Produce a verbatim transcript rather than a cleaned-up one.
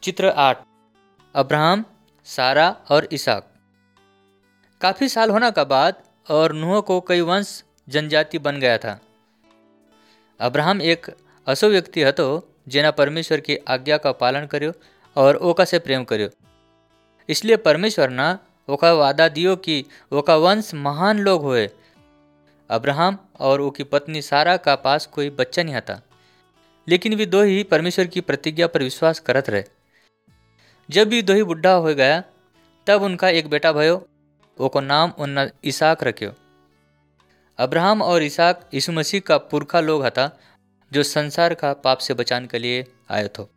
चित्र आठ। अब्राहम, सारा और इसहाक। काफी साल होने का बाद और नूह को कई वंश जनजाति बन गया था। अब्राहम एक असो व्यक्ति हतो जेना परमेश्वर की आज्ञा का पालन कर्यो और ओका से प्रेम कर्यो। इसलिए परमेश्वर ना ओका वादा दियो कि ओका वंश महान लोग होए। अब्राहम और ओकी पत्नी सारा का पास कोई बच्चा नहीं था, लेकिन वे दो ही परमेश्वर की प्रतिज्ञा पर विश्वास करत रहे। जब भी दो ही बुढ़ा हो गया तब उनका एक बेटा भयो, ओको नाम उन्ना इसहाक रख्यो। अब्राहम और इसहाक यीशु मसीह का पुरखा लोग हता जो संसार का पाप से बचाने के लिए आयो थो।